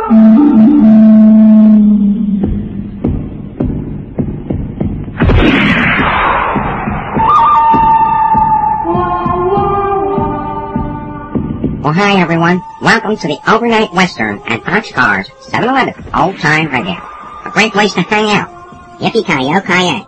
Well, hi everyone. Welcome to the Overnight Western at Boxcars 7-Eleven Old Time Radio. A great place to hang out. Yippee-ki-yo-ki-yay.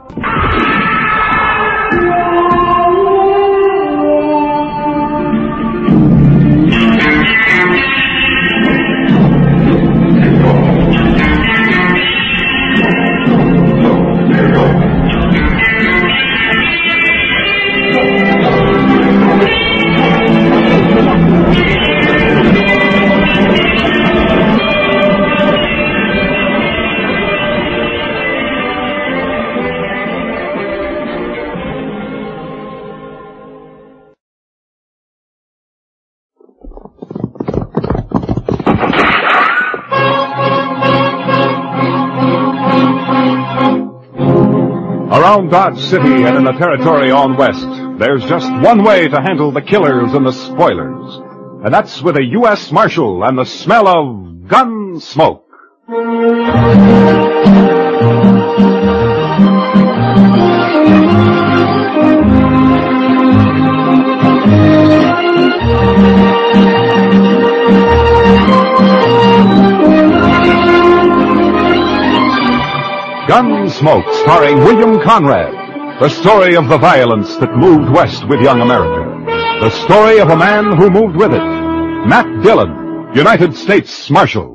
Around Dodge City and in the territory on west, there's just one way to handle the killers and the spoilers. And that's with a U.S. Marshal and the smell of gun smoke. Gunsmoke, starring William Conrad. The story of the violence that moved west with young America. The story of a man who moved with it. Matt Dillon, United States Marshal.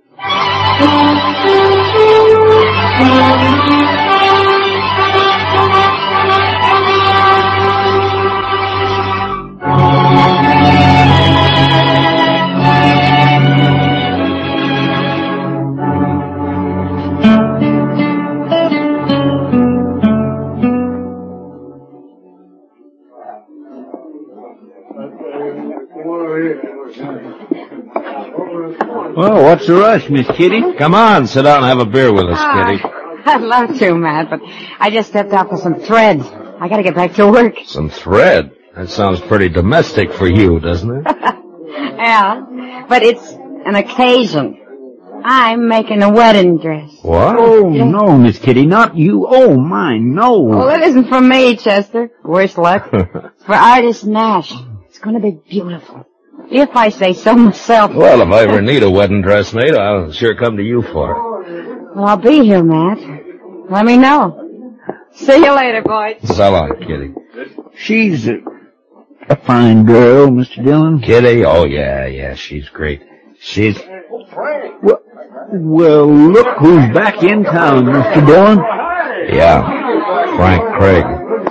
Well, what's the rush, Miss Kitty? Come on, sit down and have a beer with us, Kitty. I'd love to, Matt, but I just stepped out for some threads. I gotta get back to work. Some thread? That sounds pretty domestic for you, doesn't it? Yeah, but it's an occasion. I'm making a wedding dress. What? Oh, no, Miss Kitty, not you. Oh, my, no. Well, it isn't for me, Chester. Worse luck. It's for artist Nash. It's gonna be beautiful. If I say so myself. Well, if I ever need a wedding dress made, I'll sure come to you for it. Well, I'll be here, Matt. Let me know. See you later, boys. So long, Kitty. She's a fine girl, Mr. Dillon. Kitty? Oh, yeah, she's great. She's... Well, look who's back in town, Mr. Dillon. Yeah, Frank Craig.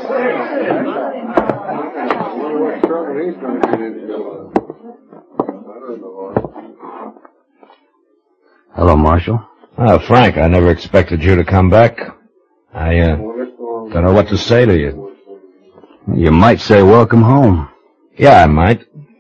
Hello, Marshal. Frank, I never expected you to come back. I don't know what to say to you. You might say welcome home. Yeah, I might.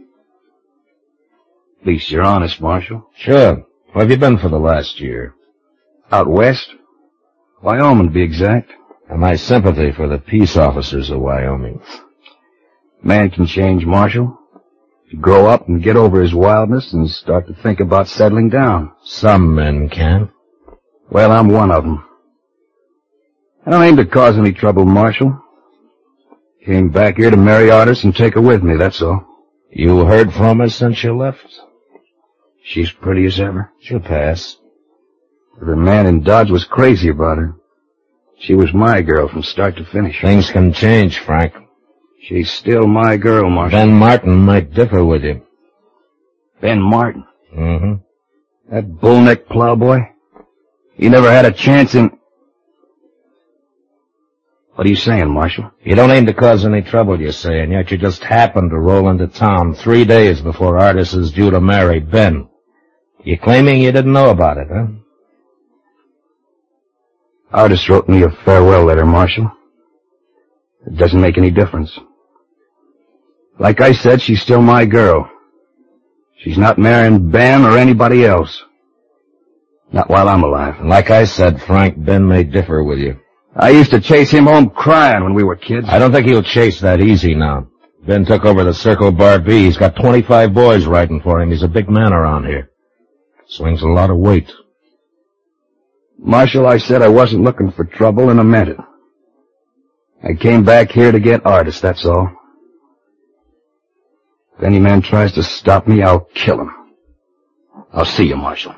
At least you're honest, Marshal. Sure. Where have you been for the last year? Out west? Wyoming, to be exact. And my sympathy for the peace officers of Wyoming. Man can change, Marshal. You grow up and get over his wildness and start to think about settling down. Some men can. Well, I'm one of them. I don't aim to cause any trouble, Marshal. Came back here to marry Artis and take her with me, that's all. You heard from her since you left? She's pretty as ever. She'll pass. The man in Dodge was crazy about her. She was my girl from start to finish. Things can change, Frank. She's still my girl, Marshal. Ben Martin might differ with you. Ben Martin? Mm-hmm. That bullneck plowboy? He never had a chance in... What are you saying, Marshal? You don't aim to cause any trouble, you're saying, yet you just happened to roll into town 3 days before Artis is due to marry Ben. You claiming you didn't know about it, huh? Artis wrote me a farewell letter, Marshal. It doesn't make any difference. Like I said, she's still my girl. She's not marrying Ben or anybody else. Not while I'm alive. And like I said, Frank, Ben may differ with you. I used to chase him home crying when we were kids. I don't think he'll chase that easy now. Ben took over the Circle Bar B. He's got 25 boys writing for him. He's a big man around here. Swings a lot of weight. Marshal, I said I wasn't looking for trouble, and I meant it. I came back here to get Artis, that's all. If any man tries to stop me, I'll kill him. I'll see you, Marshal.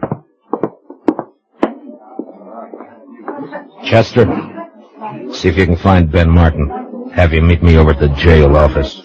Chester, see if you can find Ben Martin. Have you meet me over at the jail office.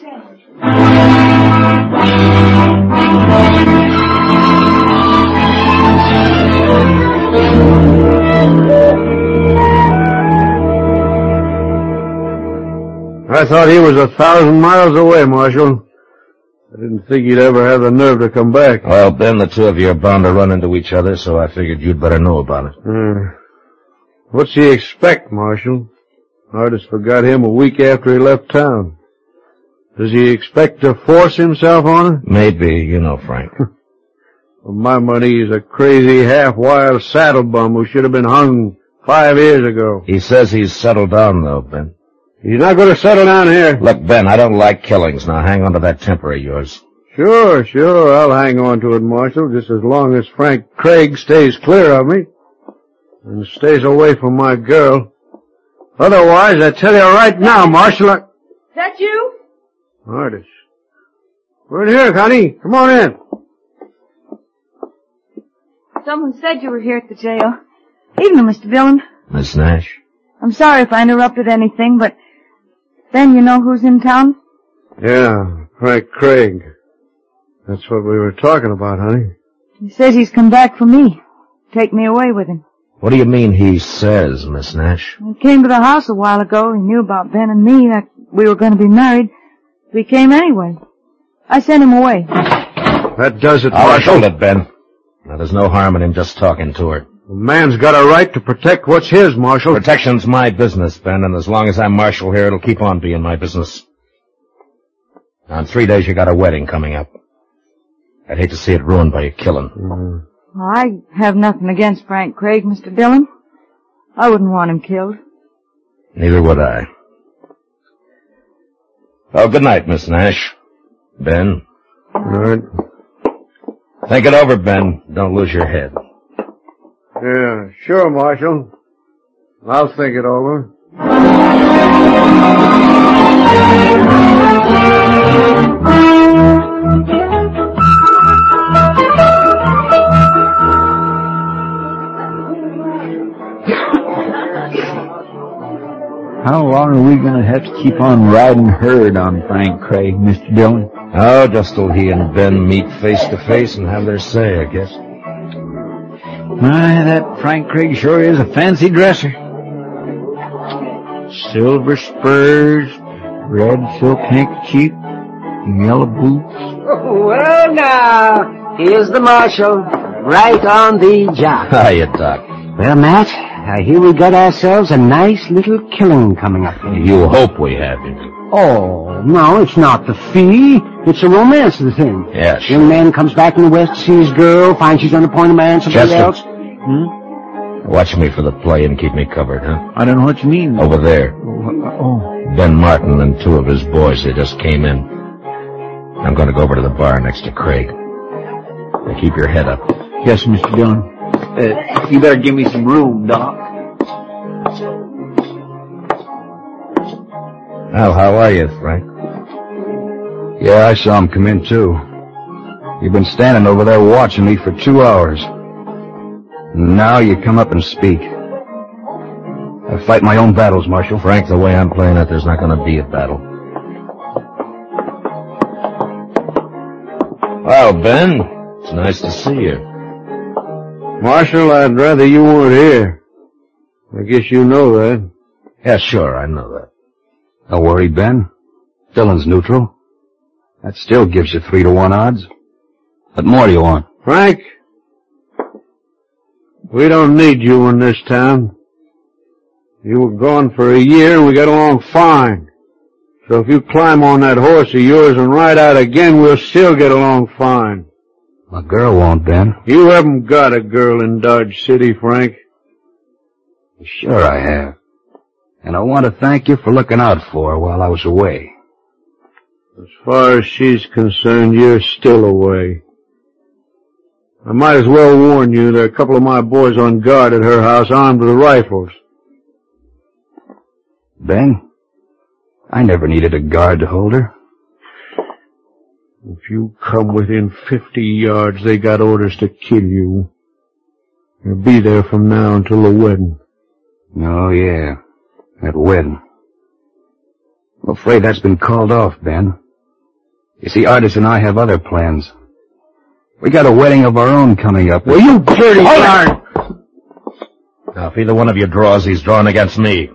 I thought he was 1,000 miles away, Marshal. I didn't think he'd ever have the nerve to come back. Well, Ben, the two of you are bound to run into each other, so I figured you'd better know about it. What's he expect, Marshal? Artis forgot him a week after he left town. Does he expect to force himself on her? Maybe, you know, Frank. For my money, he's a crazy, half-wild saddle bum who should have been hung 5 years ago. He says he's settled down, though, Ben. He's not going to settle down here. Look, Ben, I don't like killings. Now hang on to that temper of yours. Sure, I'll hang on to it, Marshal, just as long as Frank Craig stays clear of me and stays away from my girl. Otherwise, I tell you right now, Marshal, Is that you? Artis. We're in here, Connie. Come on in. Someone said you were here at the jail. Evening, Mr. Dillon. Miss Nash? I'm sorry if I interrupted anything, but then you know who's in town? Yeah, Frank Craig. That's what we were talking about, honey. He says he's come back for me. Take me away with him. What do you mean he says, Miss Nash? He came to the house a while ago. He knew about Ben and me, that we were going to be married. We came anyway. I sent him away. That does it, All right, Marshal. hold it, Ben. Now, there's no harm in him just talking to her. A man's got a right to protect what's his, Marshal. Protection's my business, Ben, and as long as I'm Marshal here, it'll keep on being my business. Now, in 3 days, you got a wedding coming up. I'd hate to see it ruined by a killing. Well, I have nothing against Frank Craig, Mr. Dillon. I wouldn't want him killed. Neither would I. Oh, good night, Miss Nash. Ben. All right. Think it over, Ben. Don't lose your head. Yeah, sure, Marshal. I'll think it over. How long are we going to have to keep on riding herd on Frank Craig, Mr. Dillon? Oh, just till he and Ben meet face to face and have their say, I guess. My, that Frank Craig sure is a fancy dresser. Silver spurs, red silk handkerchief, yellow boots. Well, now, here's the Marshal, right on the job. Hiya, Doc. Well, Matt, I hear we got ourselves a nice little killing coming up here. You hope we have you. Oh, no, it's not the fee. It's the romance of the thing. Yeah, sure. Young man comes back from the West to see his girl, finds she's going to appoint a man somebody Chester. else. Watch me for the play and keep me covered, huh? I don't know what you mean. Over there. Oh, Ben Martin and two of his boys, they just came in. I'm going to go over to the bar next to Craig. Now keep your head up. yes, Mr. Dillon. You better give me some room, Doc. Well, how are you, Frank? Yeah, I saw him come in, too. You've been standing over there watching me for 2 hours. Now you come up and speak. I fight my own battles, Marshal. Frank, the way I'm playing it, there's not going to be a battle. Well, Ben, it's nice to see you. Marshal, I'd rather you weren't here. I guess you know that. Yeah, sure, I know that. Don't worry, Ben. Dillon's neutral. That still gives you 3-to-1 odds. What more do you want? Frank, we don't need you in this town. You were gone for a year and we got along fine. So if you climb on that horse of yours and ride out again, we'll still get along fine. My girl won't, Ben. You haven't got a girl in Dodge City, Frank. Sure I have. And I want to thank you for looking out for her while I was away. As far as she's concerned, you're still away. I might as well warn you, there are a couple of my boys on guard at her house armed with rifles. Ben, I never needed a guard to hold her. If you come within 50 yards, they got orders to kill you. You'll be there from now until the wedding. Oh, yeah. That wedding. I'm afraid that's been called off, Ben. You see, Artis and I have other plans. We got a wedding of our own coming up. Well, you dirty darn! Now, if either one of you draws, he's drawn against me.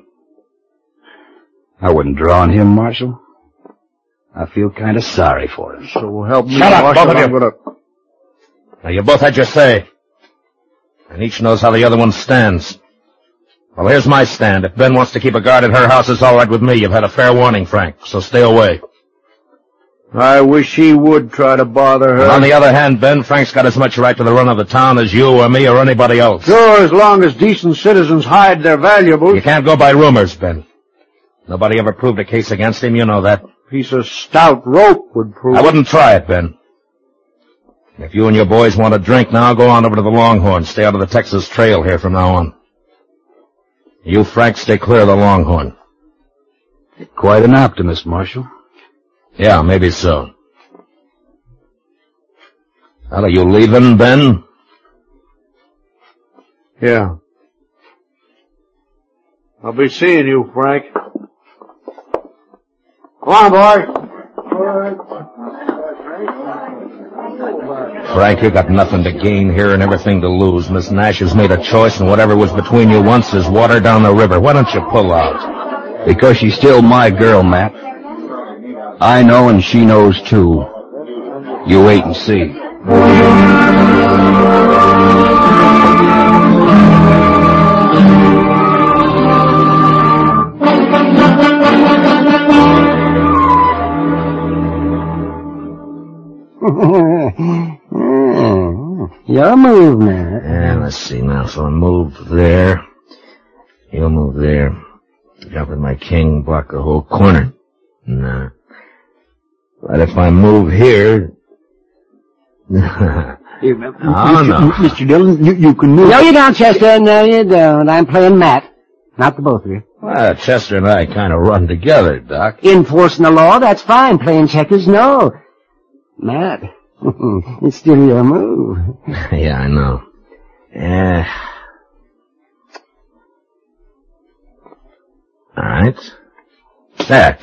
I wouldn't draw on him, Marshal. I feel kind of sorry for him. So help me, Shut up, Marshal, both of I'm you. Now, you both had your say. And each knows how the other one stands. Well, here's my stand. If Ben wants to keep a guard at her house, it's all right with me. You've had a fair warning, Frank, so stay away. I wish he would try to bother her. And on the other hand, Ben, Frank's got as much right to the run of the town as you or me or anybody else. Sure, as long as decent citizens hide their valuables. You can't go by rumors, Ben. Nobody ever proved a case against him, you know that. Piece of stout rope would prove. I wouldn't try it, Ben. If you and your boys want a drink now, go on over to the Longhorn. Stay out of the Texas Trail here from now on. You, Frank, stay clear of the Longhorn. Quite an optimist, Marshal. Yeah, maybe so. Well, are you leaving, Ben? Yeah. I'll be seeing you, Frank. Come on, boy. Frank, you got nothing to gain here and everything to lose. Miss Nash has made a choice, and whatever was between you once is water down the river. Why don't you pull out? Because she's still my girl, Matt. I know and she knows too. You wait and see. Your move, Matt. Yeah, let's see now. So I move there. You'll move there. Jump with my king, block the whole corner. Nah. But if I move here... Oh, no. Mr. Dillon, you can move. No, you don't, Chester. No, you don't. I'm playing Matt. Not the both of you. Well, Chester and I kind of run together, Doc. Enforcing the law, that's fine. Playing checkers, no. Matt, it's still your move. Yeah, I know. All right. There.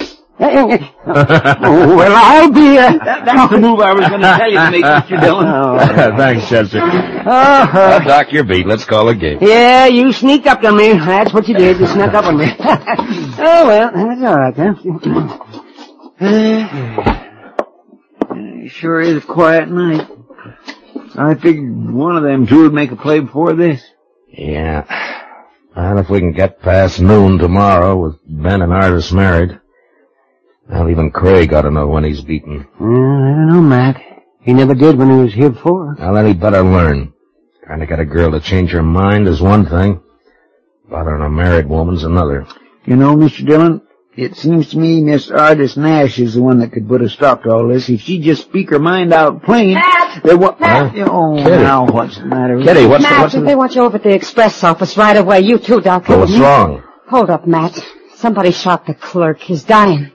Well, I'll be... That's the move I was going to tell you to make, Mr. Dillon. Thanks, Chester. Doc, you're beat. Let's call a game. Yeah, you sneaked up on me. That's what you did. You snuck up on me. Oh, well, that's all right, then. It sure is a quiet night. I figured one of them two would make a play before this. Yeah. Well, if we can get past noon tomorrow with Ben and Artis married, well, even Craig ought to know when he's beaten. I don't know, Matt. He never did when he was here before. Well, then he better learn. Trying to get a girl to change her mind is one thing. Bothering a married woman's another. You know, Mr. Dillon, it seems to me Miss Artis Nash is the one that could put a stop to all this. If she'd just speak her mind out plain... Matt! Matt! Oh, Kitty. now what's the matter? Kitty, what's Matt, the... they want you over at the express office right away. You too, Doctor. What's wrong? Hold up, Matt. Somebody shot the clerk. He's dying.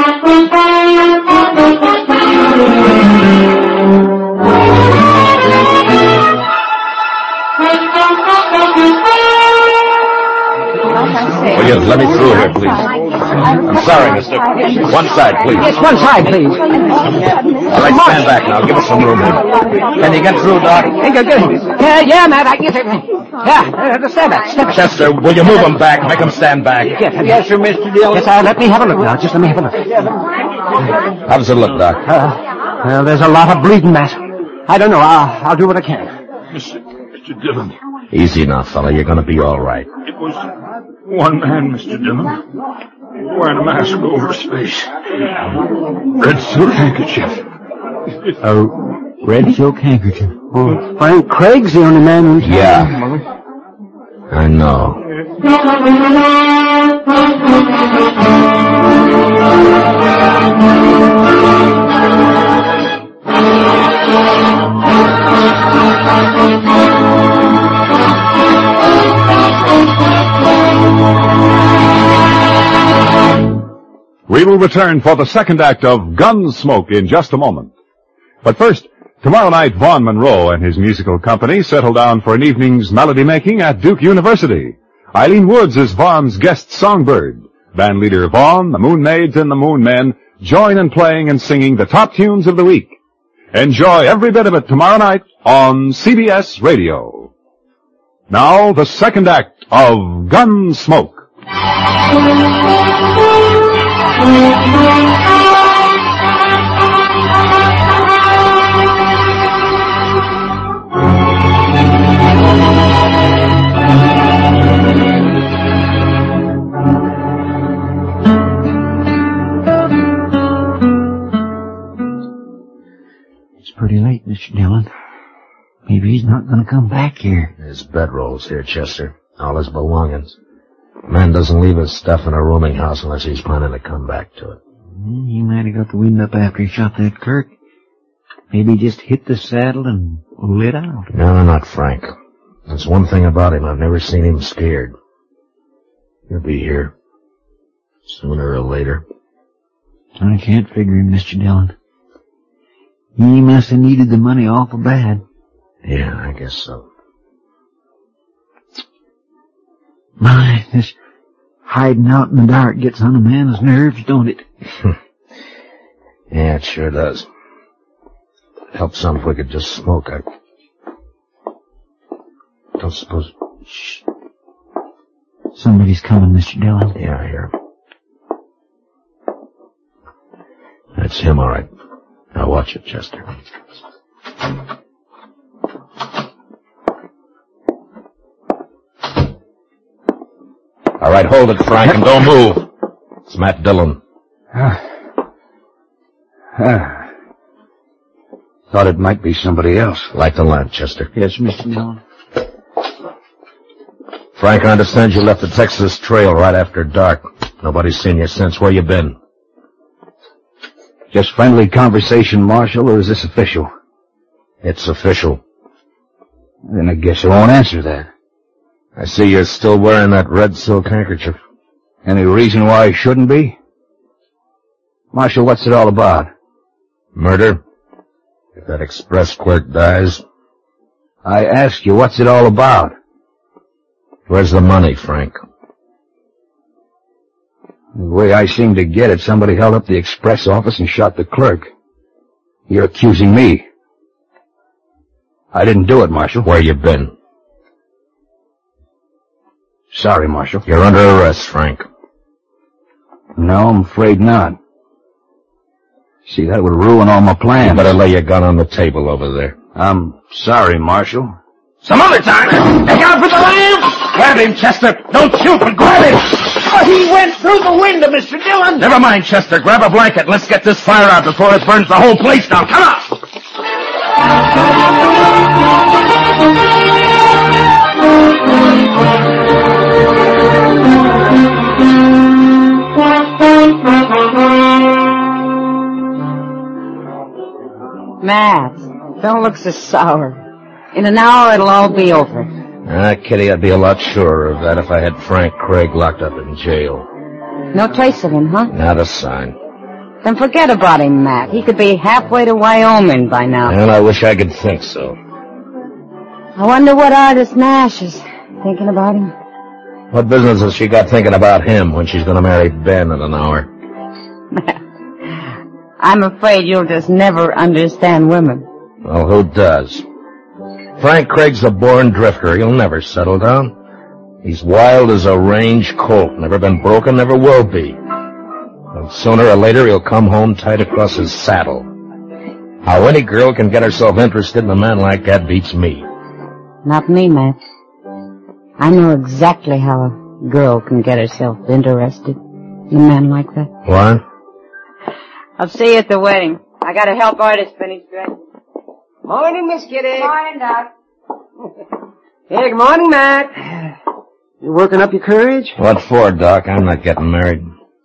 Will you let me through here, please? I'm sorry, mister. One side, please. Yes, one side, please. All right, stand back now. Give us some room here. Can you get through, Doc? Yeah, Matt, I can get it. Yeah, stand back. Chester, will you move them back? Make them stand back. Yes, sir, Mr. Dillon. Yes, let me have a look now. Just let me have a look. How does it look, Doc? Well, there's a lot of bleeding, Matt. I don't know. I'll do what I can. Mr. Dillon. Easy now, fella. You're going to be all right. It was one man, Mr. Dillon, wearing a mask over his face. Red silk handkerchief. A red silk handkerchief. Well, Frank Craig's the only man who's... Yeah. I know. We will return for the second act of Gunsmoke in just a moment. But first, tomorrow night Vaughn Monroe and his musical company settle down for an evening's melody making at Duke University. Eileen Woods is Vaughn's guest songbird. Band leader Vaughn, the Moon Maids, and the Moon Men join in playing and singing the top tunes of the week. Enjoy every bit of it tomorrow night on CBS Radio. Now, the second act of Gunsmoke. It's pretty late, Mr. Dillon. Maybe he's not going to come back here. His bedroll's here, Chester. All his belongings. A man doesn't leave his stuff in a rooming house unless he's planning to come back to it. He might have got the wind up after he shot that Kirk. Maybe he just hit the saddle and lit out. No, not Frank. There's one thing about him. I've never seen him scared. He'll be here. Sooner or later. I can't figure him, Mr. Dillon. He must have needed the money awful bad. Yeah, I guess so. My, this hiding out in the dark gets on a man's nerves, don't it? Yeah, it sure does. It'd help some if we could just smoke. I don't suppose... Shh. Somebody's coming, Mr. Dillon. Yeah, I hear him. That's him, all right. Now watch it, Chester. All right, hold it, Frank, and don't move. It's Matt Dillon. Thought it might be somebody else. Light the lamp, Chester. Yes, Mr. Dillon. Frank, I understand you left the Texas Trail right after dark. Nobody's seen you since. Where you been? Just friendly conversation, Marshal, or is this official? It's official. Then I guess I won't answer that. I see you're still wearing that red silk handkerchief. Any reason why I shouldn't be? Marshal, what's it all about? Murder? If that express clerk dies. I ask you, what's it all about? Where's the money, Frank? The way I seem to get it, somebody held up the express office and shot the clerk. You're accusing me. I didn't do it, Marshal. Where you been? Sorry, Marshal. You're under arrest, Frank. No, I'm afraid not. See, that would ruin all my plans. You better lay your gun on the table over there. I'm sorry, Marshal. Some other time! Look out for the lamp! Grab him, Chester! Don't shoot, but grab him! Oh, he went through the window, Mr. Dillon! Never mind, Chester. Grab a blanket and let's get this fire out before it burns the whole place down. Come on! Matt, don't look so sour. In an hour, it'll all be over. Kitty, I'd be a lot surer of that if I had Frank Craig locked up in jail. No trace of him, huh? Not a sign. Then forget about him, Matt. He could be halfway to Wyoming by now. And I wish I could think so. I wonder what Artist Nash is thinking about him. What business has she got thinking about him when she's going to marry Ben in an hour? I'm afraid you'll just never understand women. Well, who does? Frank Craig's a born drifter. He'll never settle down. He's wild as a range colt. Never been broken, never will be. And sooner or later, he'll come home tight across his saddle. How any girl can get herself interested in a man like that beats me. Not me, Matt. I know exactly how a girl can get herself interested in a man like that. What? I'll see you at the wedding. I gotta help Artist finish dressing. Morning, Miss Kitty. Morning, Doc. Hey, good morning, Matt. You working up your courage? What for, Doc? I'm not getting married.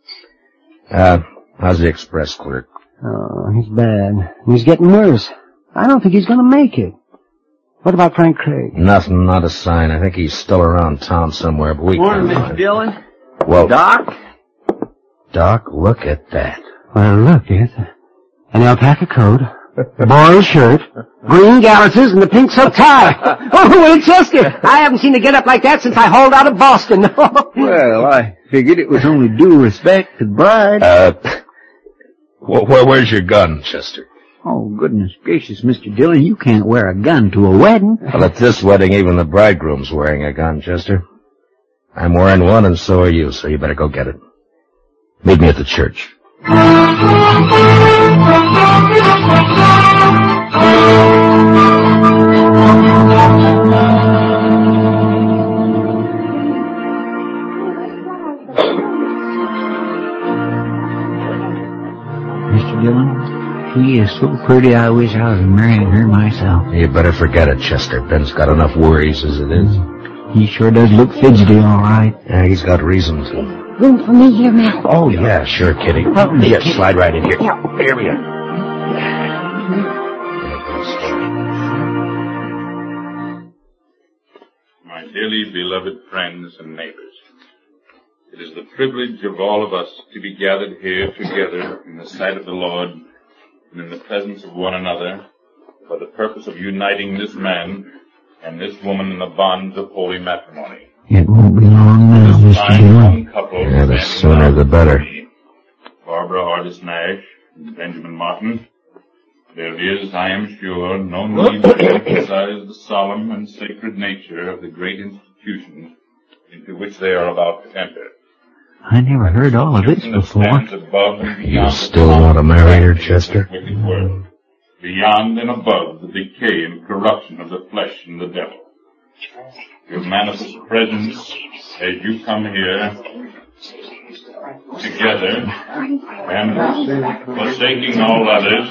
How's the express clerk? Oh, he's bad. He's getting worse. I don't think he's gonna make it. What about Frank Craig? Nothing, not a sign. I think he's still around town somewhere, but we Morning, can't Mr. find him. Dillon. Well, Doc? Doc, look at that. Well, look, it's an alpaca coat, a boiled shirt, green galluses, and a pink silk tie. Oh, well, Chester, I haven't seen a get-up like that since I hauled out of Boston. Well, I figured it was only due respect to the bride. Where's your gun, Chester? Oh, goodness gracious, Mr. Dillon, you can't wear a gun to a wedding. Well, at this wedding, even the bridegroom's wearing a gun, Chester. I'm wearing one, and so are you, so you better go get it. Meet me at the church. Mr. Dillon, she is so pretty I wish I was marrying her myself. You better forget it, Chester. Ben's got enough worries as it is. He sure does look fidgety, all right. Yeah, he's got reason to. Room for me here, Matt. Oh, yeah, sure, Kitty. Yeah, slide right in here. Yeah. Here we are. My dearly beloved friends and neighbors, it is the privilege of all of us to be gathered here together in the sight of the Lord and in the presence of one another for the purpose of uniting this man and this woman in the bonds of holy matrimony. It won't be long now, Mr. Dillon. Yeah, the sooner the better. Barbara Artis Nash and Benjamin Martin. There is, I am sure, no need to emphasize the solemn and sacred nature of the great institution into which they are about to enter. I never heard all of this before. You still want to marry her, Chester? Beyond and above the decay and corruption of the flesh and the devil. Your manifest presence as you come here together and forsaking all others,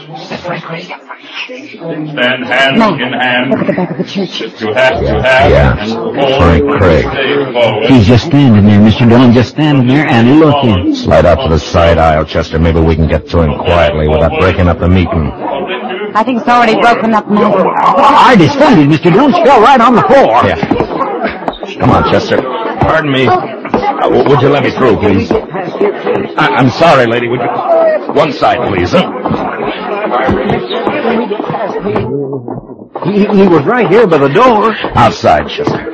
stand hand in hand to have and Frank Craig. stay forward. He's just standing there, Mr. Dillon, just standing there and looking. Slide out to the side aisle, Chester. Maybe we can get to him quietly without breaking up the meeting. I think it's already broken up, Matt. I discovered Mr. Dillon fell right on the floor. Yeah. Come on, Chester. Pardon me. Would you let me through, please? I'm sorry, lady. Would you... One side, please. He was right here by the door. Outside, Chester.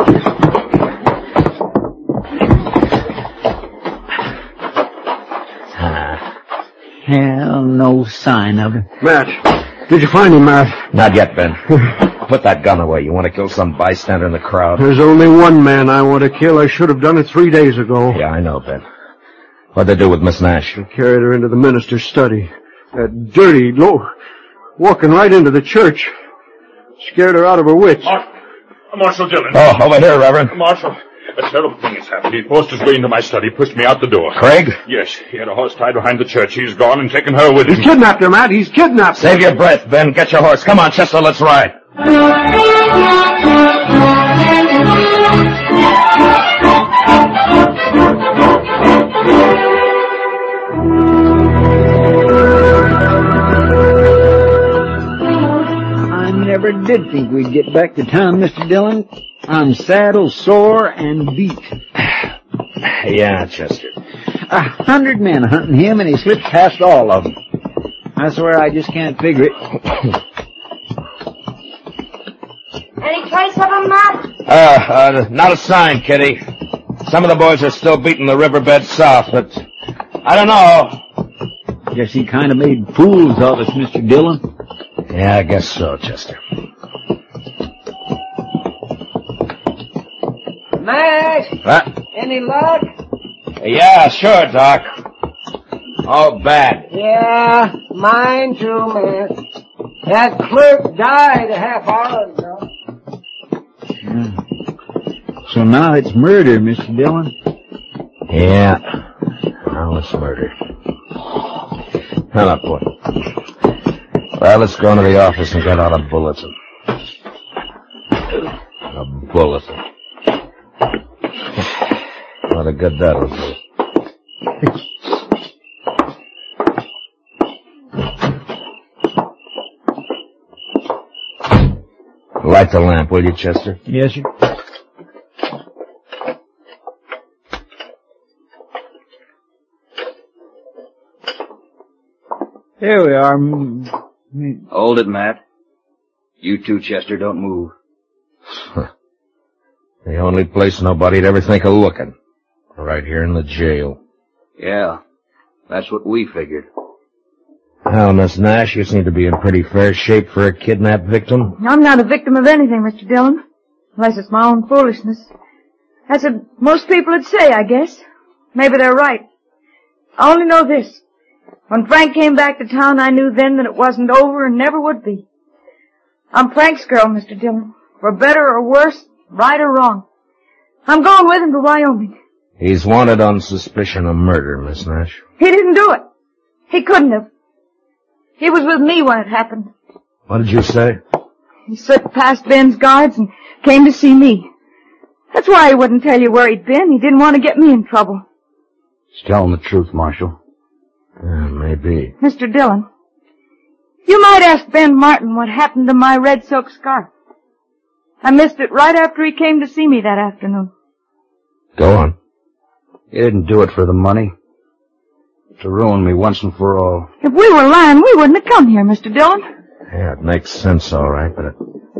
Hell, no sign of him. Matt, did you find him, Matt? Not yet, Ben. Put that gun away. You want to kill some bystander in the crowd? There's only one man I want to kill. I should have done it 3 days ago. Yeah, I know, Ben. What'd they do with Miss Nash? They carried her into the minister's study. That dirty, walking right into the church. Scared her out of her wits. Marshal Dillon. Oh, over here, Reverend. Marshal, a terrible thing has happened. He forced his way into my study, pushed me out the door. Craig? Yes, he had a horse tied behind the church. He's gone and taken her with him. He's kidnapped her, Matt. He's kidnapped her. Save your breath, Ben. Get your horse. Come on, Chester, let's ride. I never did think we'd get back to town, Mr. Dillon. I'm saddled, sore, and beat. Yeah, Chester. 100 men hunting him, and he slipped past all of them. I swear I just can't figure it. Any trace of him, Matt? Not a sign, Kitty. Some of the boys are still beating the riverbed south, but I don't know. Guess he kind of made fools of us, Mr. Dillon. Yeah, I guess so, Chester. Max, What? any luck? Yeah, sure, Doc. Oh, bad. Yeah, mine too, man. That clerk died a half hour ago. So now it's murder, Mr. Dillon. Yeah. Now it's murder. Hell up, boy. Well, let's go into the office and get out a bulletin. A bulletin. What a good that'll do. Light the lamp, will you, Chester? Yes, sir. Here we are. Hold it, Matt. You too, Chester, don't move. The only place nobody'd ever think of looking. Right here in the jail. Yeah, that's what we figured. Well, Miss Nash, you seem to be in pretty fair shape for a kidnapped victim. I'm not a victim of anything, Mr. Dillon. Unless it's my own foolishness. That's what most people would say, I guess. Maybe they're right. I only know this. When Frank came back to town, I knew then that it wasn't over and never would be. I'm Frank's girl, Mr. Dillon. For better or worse, right or wrong. I'm going with him to Wyoming. He's wanted on suspicion of murder, Miss Nash. He didn't do it. He couldn't have. He was with me when it happened. What did you say? He slipped past Ben's guards and came to see me. That's why he wouldn't tell you where he'd been. He didn't want to get me in trouble. He's telling the truth, Marshal. Maybe. Mr. Dillon, you might ask Ben Martin what happened to my red silk scarf. I missed it right after he came to see me that afternoon. Go on. He didn't do it for the money. To ruin me once and for all. If we were lying, we wouldn't have come here, Mr. Dillon. Yeah, it makes sense, all right, but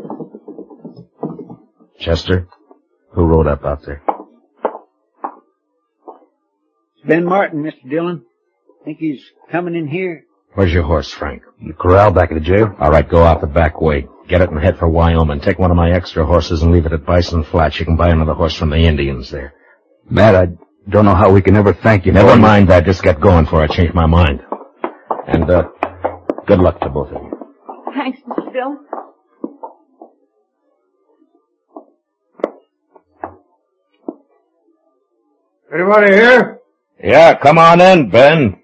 Chester, who rode up out there? Ben Martin, Mr. Dillon. Think he's coming in here? Where's your horse, Frank? In the corral back at the jail? All right, go out the back way. Get it and head for Wyoming. Take one of my extra horses and leave it at Bison Flats. You can buy another horse from the Indians there. Matt, I don't know how we can ever thank you. Never mind that. Just get going before I change my mind. And, good luck to both of you. Thanks, Mr. Dillon. Anybody here? Yeah, come on in, Ben.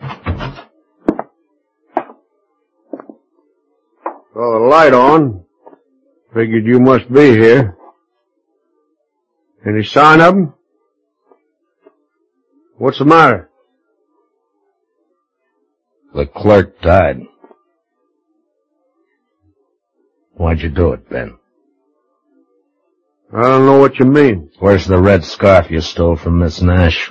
Saw the light on. Figured you must be here. Any sign of him? What's the matter? The clerk died. Why'd you do it, Ben? I don't know what you mean. Where's the red scarf you stole from Miss Nash?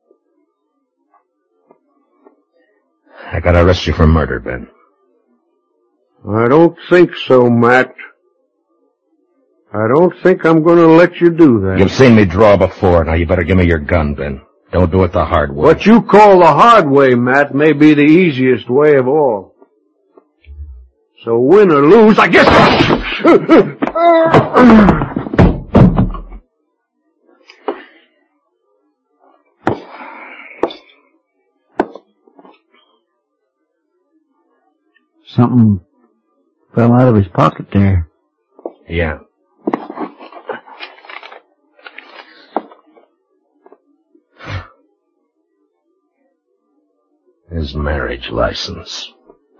I gotta arrest you for murder, Ben. I don't think so, Matt. I don't think I'm going to let you do that. You've seen me draw before. Now you better give me your gun, Ben. Don't do it the hard way. What you call the hard way, Matt, may be the easiest way of all. So win or lose, I guess... Something fell out of his pocket there. Yeah. His marriage license.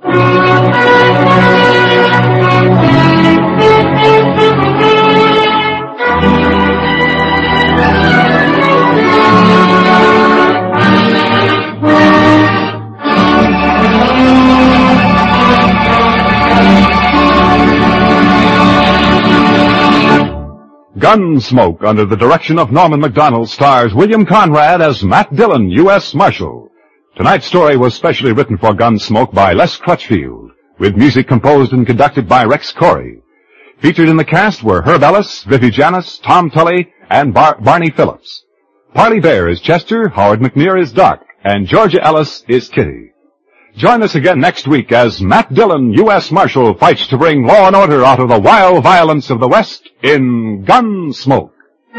Gunsmoke, under the direction of Norman Macdonald, stars William Conrad as Matt Dillon, U.S. Marshal. Tonight's story was specially written for Gunsmoke by Les Crutchfield, with music composed and conducted by Rex Corey. Featured in the cast were Herb Ellis, Vivi Janis, Tom Tully, and Barney Phillips. Parley Bear is Chester, Howard McNear is Doc, and Georgia Ellis is Kitty. Join us again next week as Matt Dillon, U.S. Marshal, fights to bring law and order out of the wild violence of the West in Gunsmoke.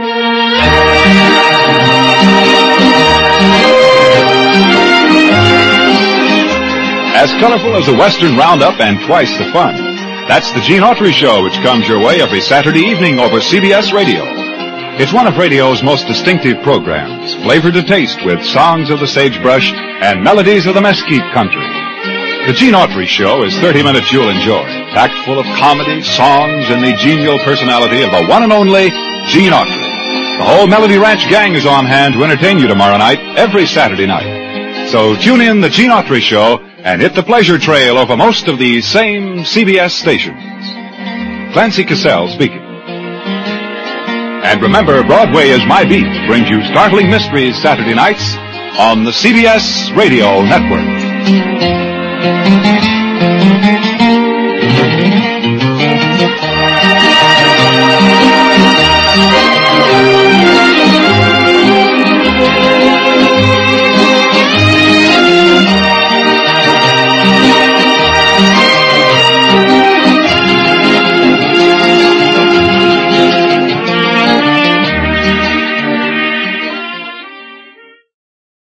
As colorful as a Western roundup and twice the fun. That's the Gene Autry Show, which comes your way every Saturday evening over CBS Radio. It's one of radio's most distinctive programs, flavored to taste with songs of the sagebrush and melodies of the mesquite country. The Gene Autry Show is 30 minutes you'll enjoy, packed full of comedy, songs, and the genial personality of the one and only Gene Autry. The whole Melody Ranch gang is on hand to entertain you tomorrow night, every Saturday night. So tune in the Gene Autry Show and hit the pleasure trail over most of these same CBS stations. Clancy Cassell speaking. And remember, Broadway is My Beat brings you startling mysteries Saturday nights on the CBS Radio Network. Thank you.